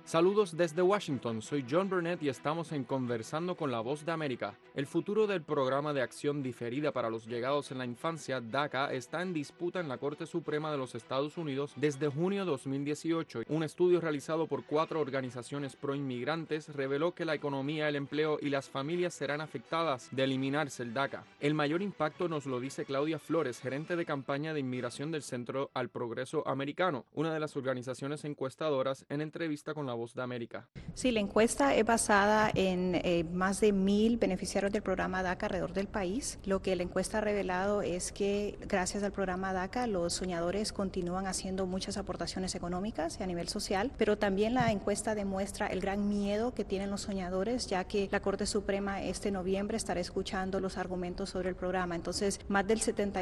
Saludos desde Washington, soy John Burnett y estamos en Conversando con la Voz de América. El futuro del Programa de Acción Diferida para los Llegados en la Infancia, DACA, está en disputa en la Corte Suprema de los Estados Unidos desde junio de 2018. Un estudio realizado por 4 organizaciones pro-inmigrantes reveló que la economía, el empleo y las familias serán afectadas de eliminarse el DACA. El mayor impacto nos lo dice Claudia Flores, gerente de campaña de inmigración del Centro al Progreso Americano, una de las organizaciones encuestadoras, en entrevista con la Voz de América. Sí, la encuesta es basada en más de 1,000 beneficiarios del programa DACA alrededor del país. Lo que la encuesta ha revelado es que gracias al programa DACA los soñadores continúan haciendo muchas aportaciones económicas y a nivel social, pero también la encuesta demuestra el gran miedo que tienen los soñadores, ya que la Corte Suprema este noviembre estará escuchando los argumentos sobre el programa. Entonces, más del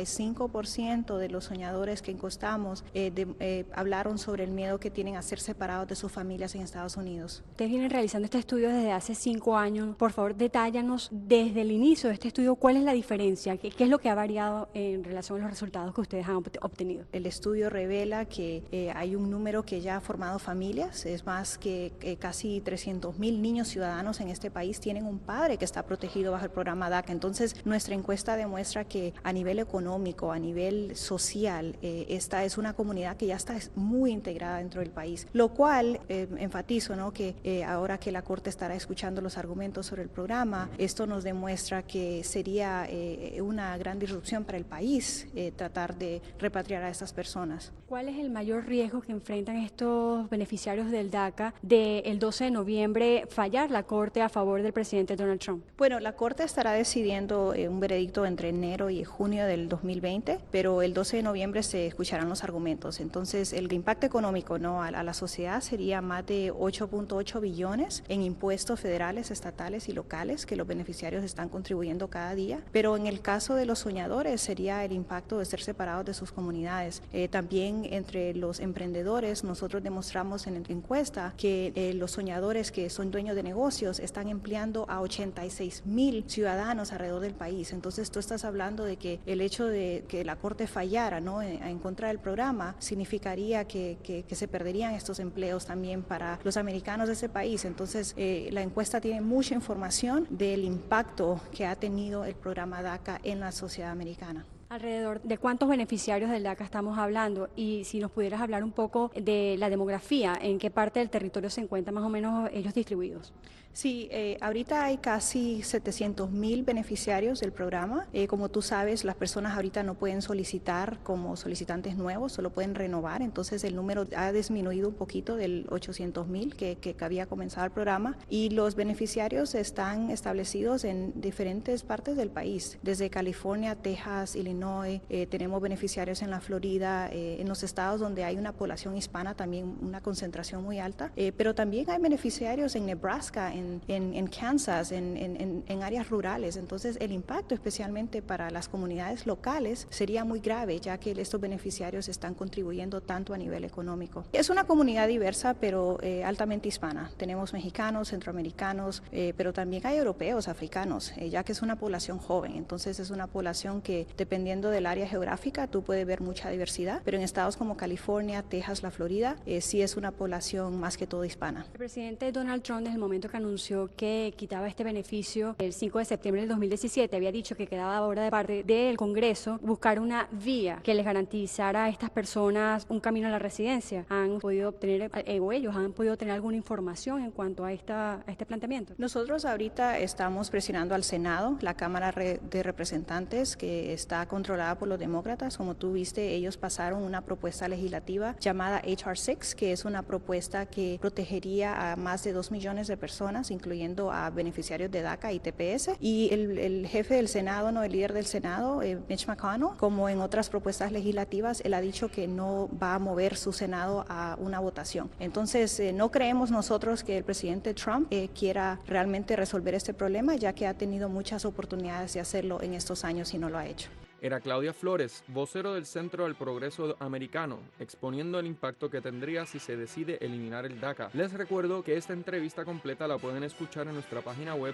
75% de los soñadores que encuestamos hablaron sobre el miedo que tienen a ser separados de sus familias en Estados Unidos. Ustedes vienen realizando este estudio desde hace 5 años. Por favor, detállanos desde el inicio de este estudio cuál es la diferencia, qué es lo que ha variado en relación a los resultados que ustedes han obtenido. El estudio revela que hay un número que ya ha formado familias, es más que casi 300,000 niños ciudadanos en este país tienen un padre que está protegido bajo el programa DACA. Entonces, nuestra encuesta demuestra que a nivel económico, a nivel social, esta es una comunidad que ya está muy integrada dentro del país, lo cual enfatizo, ¿no?, que ahora que la Corte estará escuchando los argumentos sobre el programa, esto nos demuestra que sería una gran disrupción para el país tratar de repatriar a estas personas. ¿Cuál es el mayor riesgo que enfrentan estos beneficiarios del DACA del 12 de noviembre fallar la Corte a favor del presidente Donald Trump? Bueno, la Corte estará decidiendo un veredicto entre enero y junio del 2020, pero el 12 de noviembre se escucharán los argumentos. Entonces, el impacto económico, ¿no?, a la sociedad sería más de 8.8 billones en impuestos federales, estatales y locales que los beneficiarios están contribuyendo cada día. Pero en el caso de los soñadores sería el impacto de ser separados de sus comunidades. También entre los emprendedores nosotros demostramos en la encuesta que los soñadores que son dueños de negocios están empleando a 86,000 ciudadanos alrededor del país. Entonces tú estás hablando de que el hecho de que la Corte fallara, ¿no?, en contra del programa significaría que se perderían estos empleos también para los americanos de ese país. Entonces, la encuesta tiene mucha información del impacto que ha tenido el programa DACA en la sociedad americana. ¿Alrededor de cuántos beneficiarios del DACA estamos hablando? Y si nos pudieras hablar un poco de la demografía, ¿en qué parte del territorio se encuentran más o menos ellos distribuidos? Sí, ahorita hay casi 700,000 beneficiarios del programa. Como tú sabes, las personas ahorita no pueden solicitar como solicitantes nuevos, solo pueden renovar. Entonces el número ha disminuido un poquito del 800,000 que había comenzado el programa. Y los beneficiarios están establecidos en diferentes partes del país, desde California, Texas, Illinois. Tenemos beneficiarios en la Florida, en los estados donde hay una población hispana, también una concentración muy alta. Pero también hay beneficiarios en Nebraska, en Kansas, en áreas rurales. Entonces el impacto especialmente para las comunidades locales sería muy grave, ya que estos beneficiarios están contribuyendo tanto a nivel económico. Es una comunidad diversa, pero altamente hispana. Tenemos mexicanos, centroamericanos, pero también hay europeos, africanos, ya que es una población joven. Entonces es una población que, dependiendo del área geográfica, tú puedes ver mucha diversidad, pero en estados como California, Texas, la Florida, sí es una población más que todo hispana. El presidente Donald Trump, desde el momento que anunció que quitaba este beneficio el 5 de septiembre del 2017, había dicho que quedaba ahora de parte del Congreso buscar una vía que les garantizara a estas personas un camino a la residencia. ¿Han podido obtener, o ellos han podido obtener alguna información en cuanto a este planteamiento? Nosotros ahorita estamos presionando al Senado, la Cámara de Representantes, que está controlada por los demócratas. Como tú viste, ellos pasaron una propuesta legislativa llamada H.R. 6, que es una propuesta que protegería a más de 2 millones de personas, incluyendo a beneficiarios de DACA y TPS. Y el jefe del Senado, no, el líder del Senado, Mitch McConnell, como en otras propuestas legislativas, él ha dicho que no va a mover su Senado a una votación. Entonces, no creemos nosotros que el presidente Trump quiera realmente resolver este problema, ya que ha tenido muchas oportunidades de hacerlo en estos años y no lo ha hecho. Era Claudia Flores, vocero del Centro del Progreso Americano, exponiendo el impacto que tendría si se decide eliminar el DACA. Les recuerdo que esta entrevista completa la pueden escuchar en nuestra página web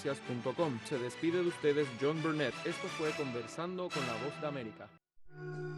boanoticias.com. Se despide de ustedes John Burnett. Esto fue Conversando con la Voz de América.